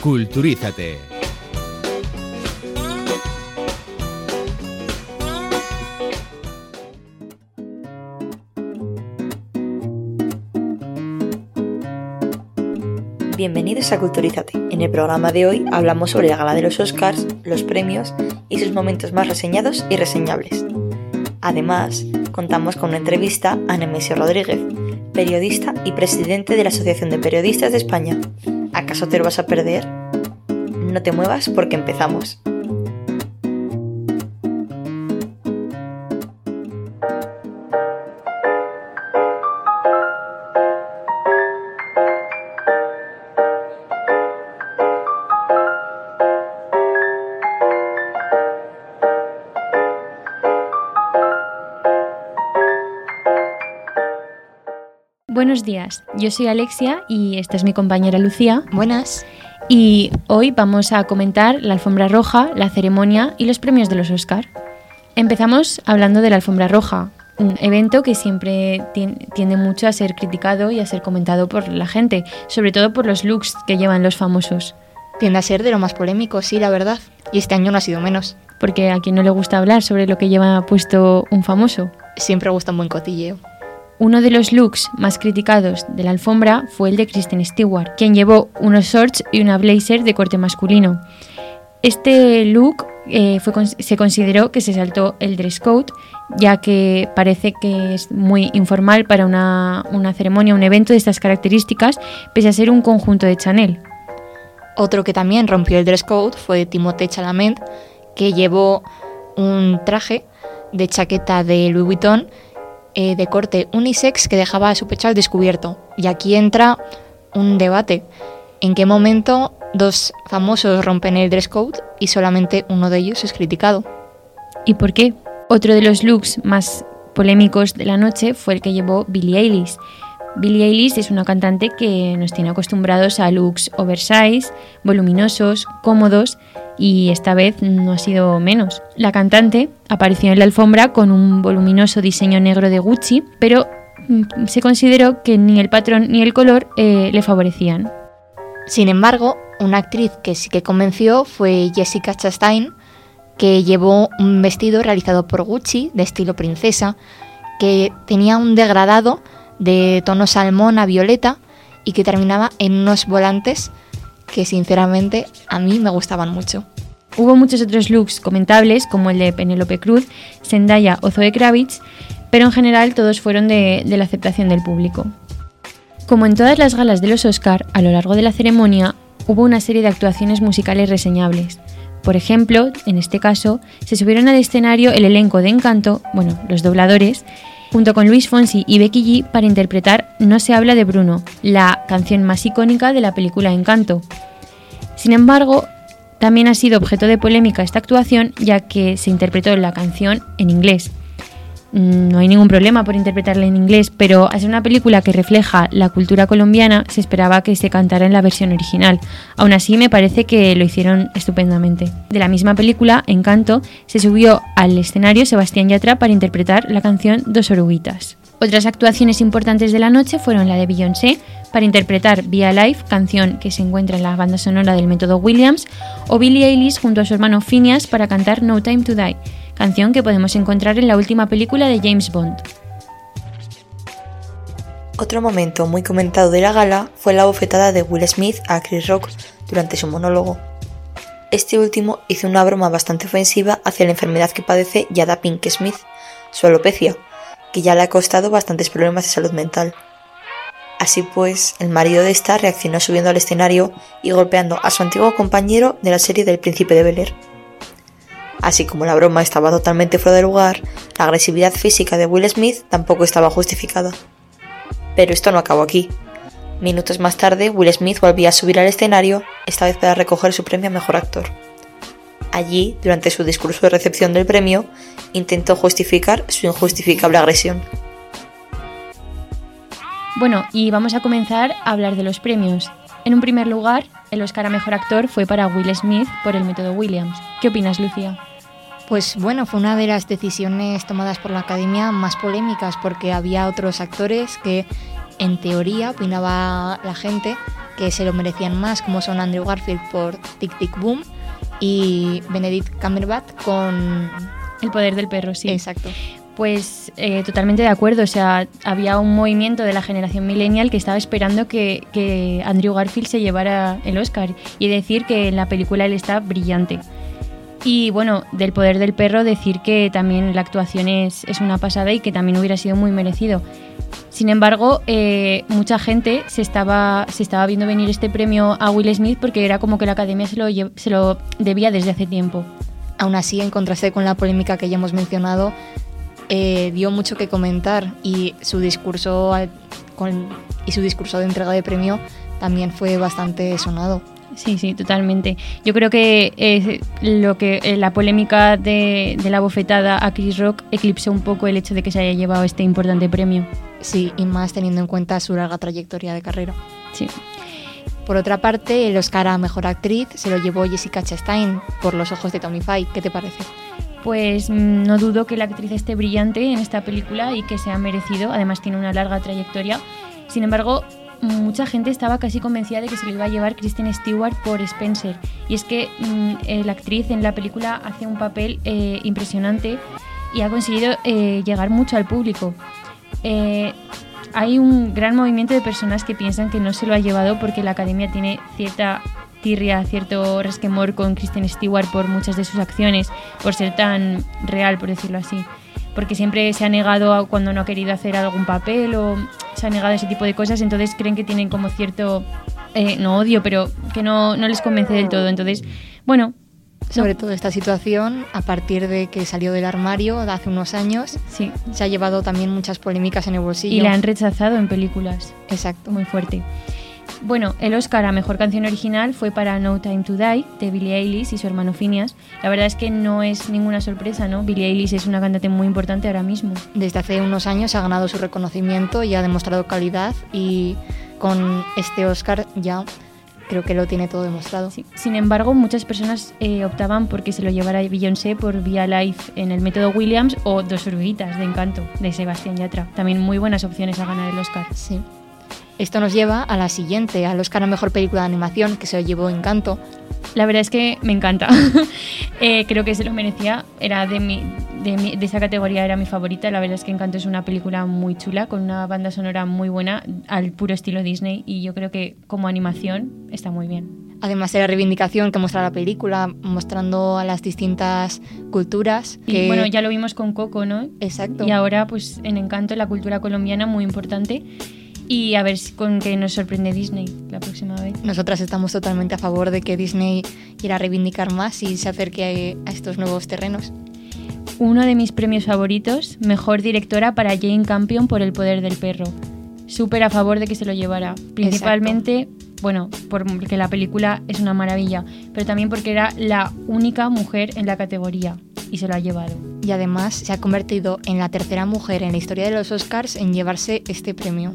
Culturízate. Bienvenidos a Culturízate. En el programa de hoy hablamos sobre la gala de los Oscars, los premios y sus momentos más reseñados y reseñables. Además, contamos con una entrevista a Nemesio Rodríguez, periodista y presidente de la Asociación de Periodistas de España. ¿Acaso te lo vas a perder? No te muevas porque empezamos. Buenos días, yo soy Alexia y esta es mi compañera Lucía. Buenas. Y hoy vamos a comentar la alfombra roja, la ceremonia y los premios de los Oscar. Empezamos hablando de la alfombra roja, un evento que siempre tiende mucho a ser criticado y a ser comentado por la gente, sobre todo por los looks que llevan los famosos. Tiende a ser de lo más polémico, sí, la verdad. Y este año no ha sido menos. Porque a quien no le gusta hablar sobre lo que lleva puesto un famoso. Siempre gusta un buen cotilleo. Uno de los looks más criticados de la alfombra fue el de Kristen Stewart, quien llevó unos shorts y una blazer de corte masculino. Este look se consideró que se saltó el dress code, ya que parece que es muy informal para una ceremonia, un evento de estas características, pese a ser un conjunto de Chanel. Otro que también rompió el dress code fue Timothée Chalamet, que llevó un traje de chaqueta de Louis Vuitton de corte unisex que dejaba su pecho al descubierto. Y aquí entra un debate. ¿En qué momento dos famosos rompen el dress code y solamente uno de ellos es criticado? ¿Y por qué? Otro de los looks más polémicos de la noche fue el que llevó Billie Eilish. Billie Eilish es una cantante que nos tiene acostumbrados a looks oversize, voluminosos, cómodos, y esta vez no ha sido menos. La cantante apareció en la alfombra con un voluminoso diseño negro de Gucci, pero se consideró que ni el patrón ni el color le favorecían. Sin embargo, una actriz que sí que convenció fue Jessica Chastain, que llevó un vestido realizado por Gucci de estilo princesa, que tenía un degradado de tono salmón a violeta y que terminaba en unos volantes que sinceramente a mí me gustaban mucho. Hubo muchos otros looks comentables, como el de Penélope Cruz, Zendaya o Zoe Kravitz, pero en general todos fueron de la aceptación del público. Como en todas las galas de los Oscar, a lo largo de la ceremonia hubo una serie de actuaciones musicales reseñables. Por ejemplo, en este caso, se subieron al escenario el elenco de Encanto, los dobladores, junto con Luis Fonsi y Becky G para interpretar No se habla de Bruno, la canción más icónica de la película Encanto. Sin embargo, también ha sido objeto de polémica esta actuación, ya que se interpretó la canción en inglés. No hay ningún problema por interpretarla en inglés, pero al ser una película que refleja la cultura colombiana, se esperaba que se cantara en la versión original. Aún así, me parece que lo hicieron estupendamente. De la misma película, Encanto, se subió al escenario Sebastián Yatra para interpretar la canción Dos oruguitas. Otras actuaciones importantes de la noche fueron la de Beyoncé para interpretar Be Alive, canción que se encuentra en la banda sonora del Método Williams, o Billie Eilish junto a su hermano Phineas para cantar No Time to Die, canción que podemos encontrar en la última película de James Bond. Otro momento muy comentado de la gala fue la bofetada de Will Smith a Chris Rock durante su monólogo. Este último hizo una broma bastante ofensiva hacia la enfermedad que padece Jada Pinkett Smith, su alopecia, que ya le ha costado bastantes problemas de salud mental. Así pues, el marido de esta reaccionó subiendo al escenario y golpeando a su antiguo compañero de la serie del Príncipe de Bel-Air. Así como la broma estaba totalmente fuera de lugar, la agresividad física de Will Smith tampoco estaba justificada. Pero esto no acabó aquí. Minutos más tarde, Will Smith volvía a subir al escenario, esta vez para recoger su premio a Mejor Actor. Allí, durante su discurso de recepción del premio, intentó justificar su injustificable agresión. Bueno, y vamos a comenzar a hablar de los premios. En un primer lugar, el Oscar a Mejor Actor fue para Will Smith por el Método Williams. ¿Qué opinas, Lucía? Pues bueno, fue una de las decisiones tomadas por la Academia más polémicas porque había otros actores que en teoría opinaba la gente que se lo merecían más, como son Andrew Garfield por Tic Tic Boom y Benedict Cumberbatch con El poder del perro, sí. Exacto. Pues totalmente de acuerdo, o sea, había un movimiento de la generación millennial que estaba esperando que Andrew Garfield se llevara el Oscar, y decir que en la película él está brillante. Y bueno, del poder del perro decir que también la actuación es una pasada y que también hubiera sido muy merecido. Sin embargo, mucha gente se estaba viendo venir este premio a Will Smith porque era como que la Academia se lo debía desde hace tiempo. Aún así, en contraste con la polémica que ya hemos mencionado, dio mucho que comentar, y su discurso de entrega de premio también fue bastante sonado. Sí, totalmente. Yo creo que la polémica de la bofetada a Chris Rock eclipsó un poco el hecho de que se haya llevado este importante premio. Sí, y más teniendo en cuenta su larga trayectoria de carrera. Sí. Por otra parte, el Oscar a Mejor Actriz se lo llevó Jessica Chastain por Los ojos de Tammy Faye. ¿Qué te parece? Pues no dudo que la actriz esté brillante en esta película y que se ha merecido. Además tiene una larga trayectoria. Sin embargo, mucha gente estaba casi convencida de que se lo iba a llevar Kristen Stewart por Spencer. Y es que la actriz en la película hace un papel impresionante y ha conseguido llegar mucho al público. Hay un gran movimiento de personas que piensan que no se lo ha llevado porque la Academia tiene cierta tirria, cierto resquemor con Kristen Stewart por muchas de sus acciones, por ser tan real, por decirlo así. Porque siempre se ha negado cuando no ha querido hacer algún papel, o se ha negado ese tipo de cosas, entonces creen que tienen como cierto, no odio, pero que no les convence del todo. Entonces, bueno... Sobre todo esta situación, a partir de que salió del armario de hace unos años, sí, se ha llevado también muchas polémicas en el bolsillo. Y la han rechazado en películas. Exacto. Muy fuerte. Bueno, el Oscar a Mejor Canción Original fue para No Time to Die, de Billie Eilish y su hermano Phineas. La verdad es que no es ninguna sorpresa, ¿no? Billie Eilish es una cantante muy importante ahora mismo. Desde hace unos años ha ganado su reconocimiento y ha demostrado calidad, y con este Oscar ya creo que lo tiene todo demostrado. Sí. Sin embargo, muchas personas optaban por que se lo llevara Beyoncé por Via Life en el método Williams, o Dos oruguitas de Encanto, de Sebastián Yatra. También muy buenas opciones a ganar el Oscar. Sí. Esto nos lleva a la siguiente, al Oscar a Mejor Película de Animación, que se lo llevó Encanto. La verdad es que me encanta. Creo que se lo merecía. Era de esa categoría era mi favorita. La verdad es que Encanto es una película muy chula, con una banda sonora muy buena, al puro estilo Disney, y yo creo que como animación está muy bien. Además de la reivindicación que muestra la película, mostrando a las distintas culturas. Y bueno, ya lo vimos con Coco, ¿no? Exacto. Y ahora pues en Encanto la cultura colombiana muy importante. Y a ver con qué nos sorprende Disney la próxima vez. Nosotras estamos totalmente a favor de que Disney quiera reivindicar más y se acerque a estos nuevos terrenos. Uno de mis premios favoritos, Mejor Directora para Jane Campion por El poder del perro. Súper a favor de que se lo llevara. Principalmente, exacto, bueno, porque la película es una maravilla, pero también porque era la única mujer en la categoría y se lo ha llevado. Y además se ha convertido en la tercera mujer en la historia de los Oscars en llevarse este premio.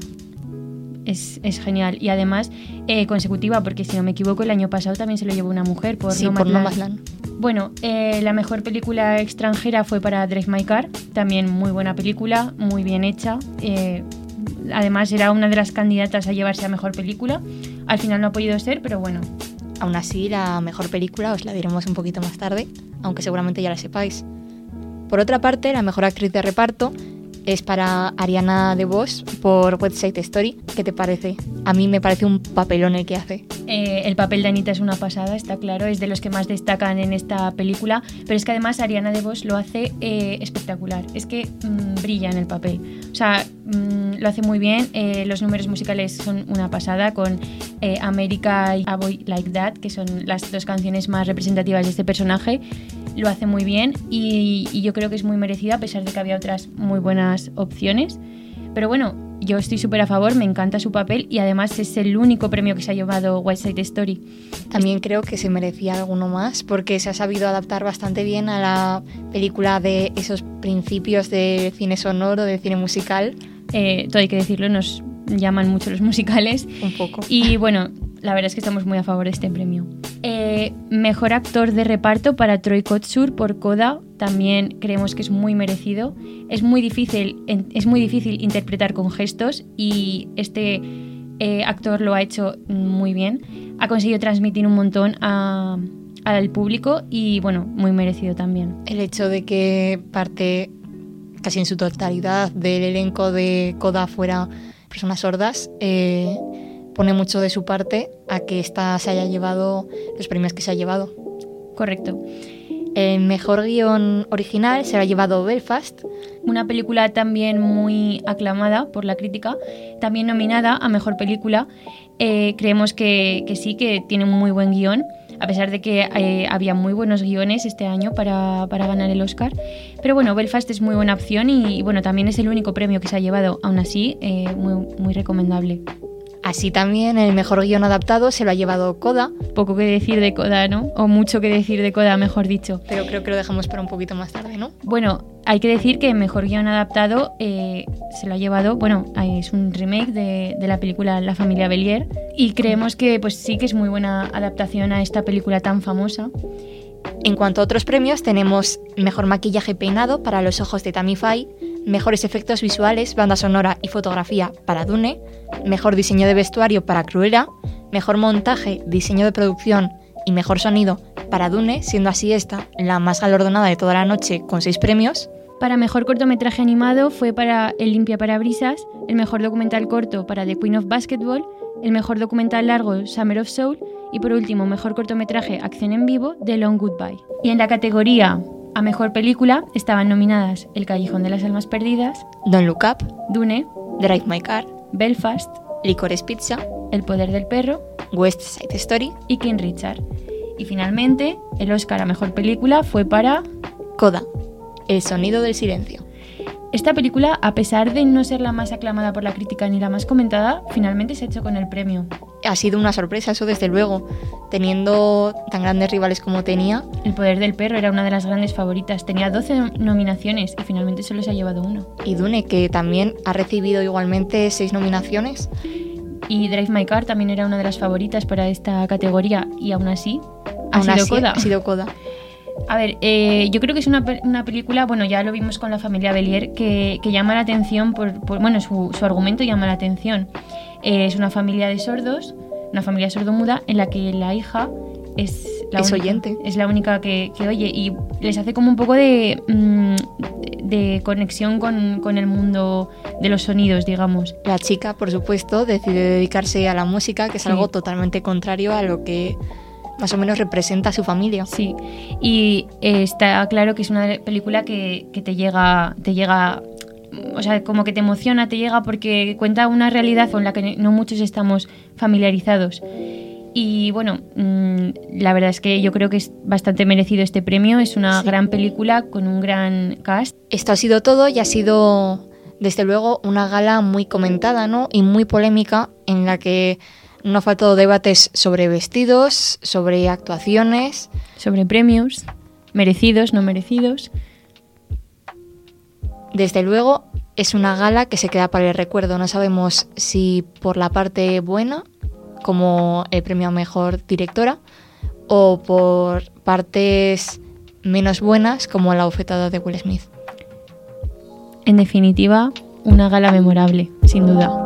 Es genial, y además consecutiva, porque si no me equivoco el año pasado también se lo llevó una mujer por Nomadland. Bueno, la mejor película extranjera fue para Drive My Car, también muy buena película, muy bien hecha. Además era una de las candidatas a llevarse a mejor película. Al final no ha podido ser, pero bueno. Aún así, la mejor película os la diremos un poquito más tarde, aunque seguramente ya la sepáis. Por otra parte, la mejor actriz de reparto es para Ariana DeBose por West Side Story. ¿Qué te parece? A mí me parece un papelón el que hace. El papel de Anita es una pasada, está claro, es de los que más destacan en esta película, pero es que además Ariana DeBose lo hace espectacular, es que brilla en el papel, o sea, lo hace muy bien. Los números musicales son una pasada, con America y A Boy Like That, que son las dos canciones más representativas de este personaje. Lo hace muy bien y yo creo que es muy merecida, a pesar de que había otras muy buenas opciones, pero bueno, yo estoy súper a favor, me encanta su papel, y además es el único premio que se ha llevado West Side Story. También creo que se merecía alguno más, porque se ha sabido adaptar bastante bien a la película de esos principios de cine sonoro, de cine musical. Todo hay que decirlo, nos llaman mucho los musicales. Un poco. Y bueno, la verdad es que estamos muy a favor de este premio. Mejor actor de reparto para Troy Kotsur por Coda, también creemos que es muy merecido. Es muy difícil interpretar con gestos y este actor lo ha hecho muy bien. Ha conseguido transmitir un montón al público y bueno, muy merecido también. El hecho de que parte casi en su totalidad del elenco de Coda fuera personas sordas pone mucho de su parte a que esta se haya llevado los premios que se ha llevado. Correcto. El mejor guión original se lo ha llevado Belfast. Una película también muy aclamada por la crítica, también nominada a mejor película. Creemos que sí, que tiene un muy buen guión, a pesar de que había muy buenos guiones este año para ganar el Oscar. Pero bueno, Belfast es muy buena opción y bueno, también es el único premio que se ha llevado. Aún así, muy recomendable. Así también el mejor guión adaptado se lo ha llevado Coda. Poco que decir de Coda, ¿no? O mucho que decir de Coda, mejor dicho. Pero creo que lo dejamos para un poquito más tarde, ¿no? Bueno, hay que decir que el mejor guión adaptado se lo ha llevado, bueno, es un remake de la película La familia Bélier y creemos que pues sí que es muy buena adaptación a esta película tan famosa. En cuanto a otros premios, tenemos mejor maquillaje peinado para Los ojos de Tammy Faye, mejores efectos visuales, banda sonora y fotografía para Dune, mejor diseño de vestuario para Cruella, mejor montaje, diseño de producción y mejor sonido para Dune, siendo así esta la más galardonada de toda la noche con 6 premios. Para mejor cortometraje animado fue para El limpia parabrisas, el mejor documental corto para The Queen of Basketball, el mejor documental largo Summer of Soul y por último mejor cortometraje acción en vivo The Long Goodbye. Y en la categoría a mejor película estaban nominadas El callejón de las almas perdidas, Don't Look Up, Dune, Drive My Car, Belfast, Licorice Pizza, El poder del perro, West Side Story y King Richard. Y finalmente el Oscar a mejor película fue para Coda, El sonido del silencio. Esta película, a pesar de no ser la más aclamada por la crítica ni la más comentada, finalmente se ha hecho con el premio. Ha sido una sorpresa, eso desde luego, teniendo tan grandes rivales como tenía. El poder del perro era una de las grandes favoritas, tenía 12 nominaciones y finalmente solo se ha llevado 1. Y Dune, que también ha recibido igualmente 6 nominaciones. Y Drive My Car también era una de las favoritas para esta categoría y aún así ha sido Coda. A ver, yo creo que es una película, bueno, ya lo vimos con La familia Bélier, que llama la atención bueno, su argumento llama la atención. Es una familia de sordos, una familia sordomuda en la que la hija es oyente. Es la única que oye y les hace como un poco de conexión con el mundo de los sonidos, digamos. La chica, por supuesto, decide dedicarse a la música, que es Sí. algo totalmente contrario a lo que más o menos representa a su familia. Sí, y está claro que es una película que te llega, o sea, como que te emociona, te llega porque cuenta una realidad con la que no muchos estamos familiarizados. Y bueno, la verdad es que yo creo que es bastante merecido este premio, es una gran película con un gran cast. Esto ha sido todo y ha sido, desde luego, una gala muy comentada, ¿no? Y muy polémica, en la que no ha faltado debates sobre vestidos, sobre actuaciones, Sobre premios, merecidos, no merecidos. Desde luego, es una gala que se queda para el recuerdo. No sabemos si por la parte buena, como el premio a mejor directora, o por partes menos buenas, como la bofetada de Will Smith. En definitiva, una gala memorable, sin duda.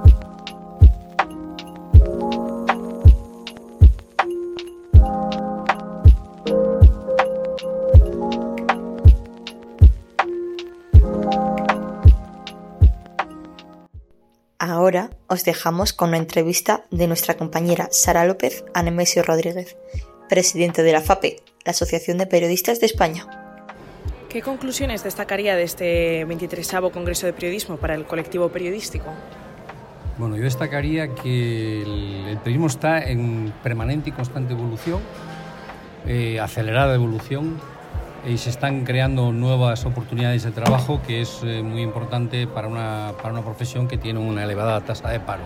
Ahora os dejamos con una entrevista de nuestra compañera Sara López a Nemesio Rodríguez, presidente de la FAPE, la Asociación de Periodistas de España. ¿Qué conclusiones destacaría de este 23º Congreso de Periodismo para el colectivo periodístico? Bueno, yo destacaría que el periodismo está en permanente y constante evolución, acelerada evolución, y se están creando nuevas oportunidades de trabajo, que es muy importante para una profesión que tiene una elevada tasa de paro.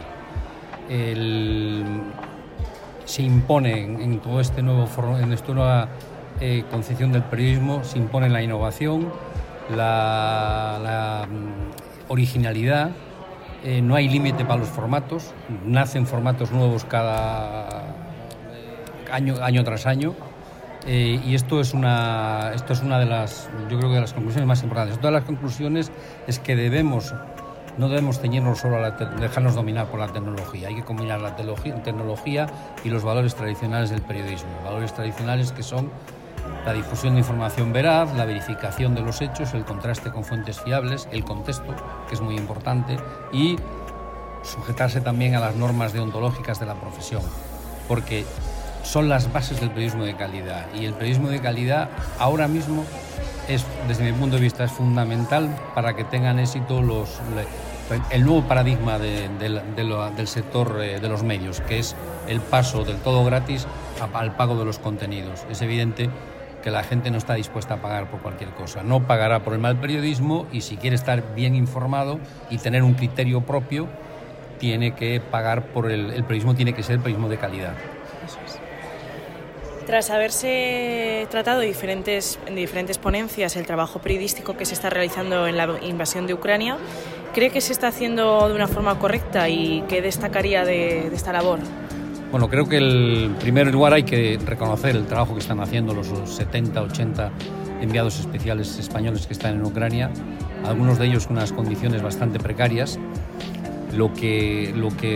Se impone en todo esta nueva concepción del periodismo, se impone la innovación, la originalidad. No hay límite para los formatos, nacen formatos nuevos año tras año. Y esto es una de las, yo creo que de las conclusiones más importantes. Todas las conclusiones es que no debemos ceñirnos solo a dejarnos dominar por la tecnología. Hay que combinar la tecnología y los valores tradicionales del periodismo. Valores tradicionales que son la difusión de información veraz, la verificación de los hechos, el contraste con fuentes fiables, el contexto, que es muy importante, y sujetarse también a las normas deontológicas de la profesión, porque son las bases del periodismo de calidad. Y el periodismo de calidad ahora mismo desde mi punto de vista, es fundamental para que tengan éxito el nuevo paradigma del sector de los medios, que es el paso del todo gratis al pago de los contenidos. Es evidente que la gente no está dispuesta a pagar por cualquier cosa. No pagará por el mal periodismo, y si quiere estar bien informado y tener un criterio propio, tiene que pagar por el periodismo, tiene que ser periodismo de calidad. Eso es. Tras haberse tratado en diferentes ponencias el trabajo periodístico que se está realizando en la invasión de Ucrania, ¿cree que se está haciendo de una forma correcta y qué destacaría de esta labor? Bueno, creo que en primer lugar hay que reconocer el trabajo que están haciendo los 70, 80 enviados especiales españoles que están en Ucrania, algunos de ellos con unas condiciones bastante precarias. Lo que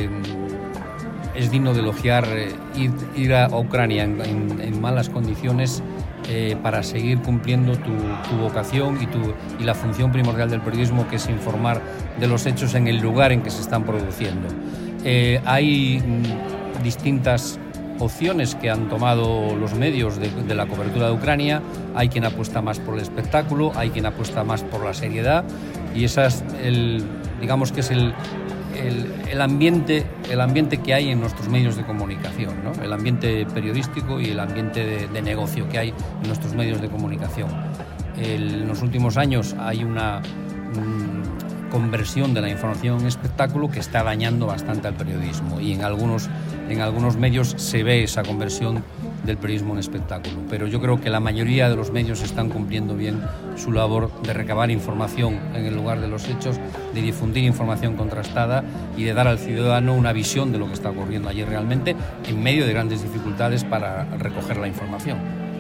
es digno de elogiar ir a Ucrania en malas condiciones para seguir cumpliendo tu vocación y la función primordial del periodismo, que es informar de los hechos en el lugar en que se están produciendo. Hay distintas opciones que han tomado los medios de la cobertura de Ucrania. Hay quien apuesta más por el espectáculo, hay quien apuesta más por la seriedad, y digamos que es el ambiente que hay en nuestros medios de comunicación, ¿no? El ambiente periodístico y el ambiente de negocio que hay en nuestros medios de comunicación. En los últimos años hay una conversión de la información en espectáculo que está dañando bastante al periodismo, y en algunos medios se ve esa conversión del periodismo en espectáculo, pero yo creo que la mayoría de los medios están cumpliendo bien su labor de recabar información en el lugar de los hechos, de difundir información contrastada y de dar al ciudadano una visión de lo que está ocurriendo allí realmente, en medio de grandes dificultades para recoger la información.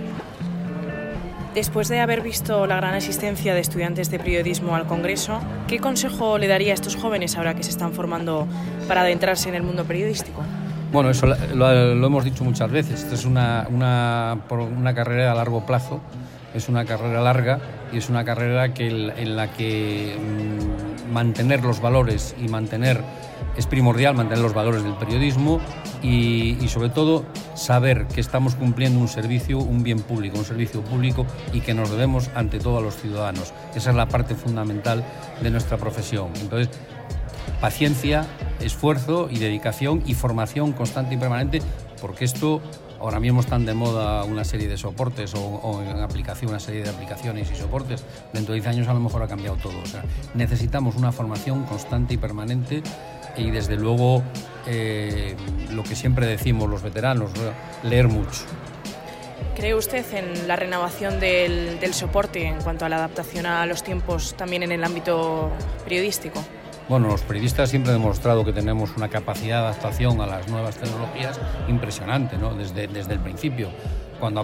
Después de haber visto la gran asistencia de estudiantes de periodismo al Congreso, ¿qué consejo le daría a estos jóvenes ahora que se están formando para adentrarse en el mundo periodístico? Bueno, eso lo hemos dicho muchas veces. Esta es una carrera a largo plazo, es una carrera larga, y es una carrera en la que mantener los valores es primordial, mantener los valores del periodismo y sobre todo saber que estamos cumpliendo un bien público, un servicio público, y que nos debemos ante todo a los ciudadanos. Esa es la parte fundamental de nuestra profesión. Entonces, paciencia, esfuerzo y dedicación y formación constante y permanente, porque esto ahora mismo están de moda una serie de soportes o en aplicación una serie de aplicaciones y soportes. Dentro de 10 años a lo mejor ha cambiado todo. O sea, necesitamos una formación constante y permanente, y desde luego lo que siempre decimos los veteranos, leer mucho. ¿Cree usted en la renovación del soporte en cuanto a la adaptación a los tiempos también en el ámbito periodístico? Bueno, los periodistas siempre han demostrado que tenemos una capacidad de adaptación a las nuevas tecnologías impresionante, ¿no? Desde el principio. Cuando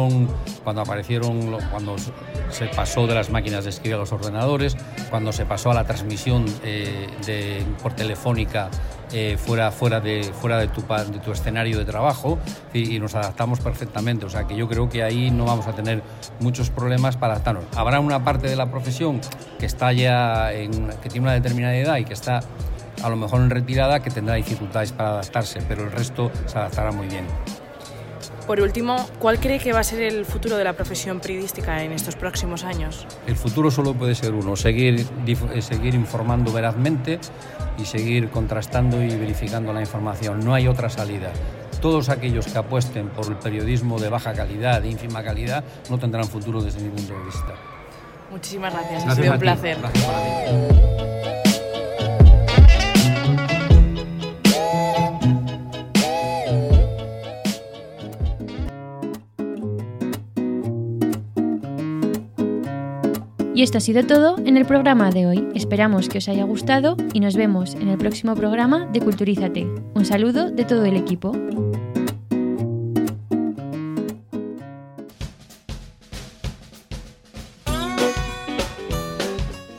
se pasó de las máquinas de escribir a los ordenadores, cuando se pasó a la transmisión por telefónica fuera de tu escenario de trabajo, y nos adaptamos perfectamente. O sea que yo creo que ahí no vamos a tener muchos problemas para adaptarnos. Habrá una parte de la profesión que está ya que tiene una determinada edad y que está a lo mejor en retirada, que tendrá dificultades para adaptarse, pero el resto se adaptará muy bien. Por último, ¿cuál cree que va a ser el futuro de la profesión periodística en estos próximos años? El futuro solo puede ser uno: seguir informando verazmente y seguir contrastando y verificando la información. No hay otra salida. Todos aquellos que apuesten por el periodismo de baja calidad, de ínfima calidad, no tendrán futuro desde mi punto de vista. Muchísimas gracias, ha sido un placer. Gracias para ti. Y esto ha sido todo en el programa de hoy. Esperamos que os haya gustado y nos vemos en el próximo programa de Culturízate. Un saludo de todo el equipo.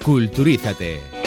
Culturízate.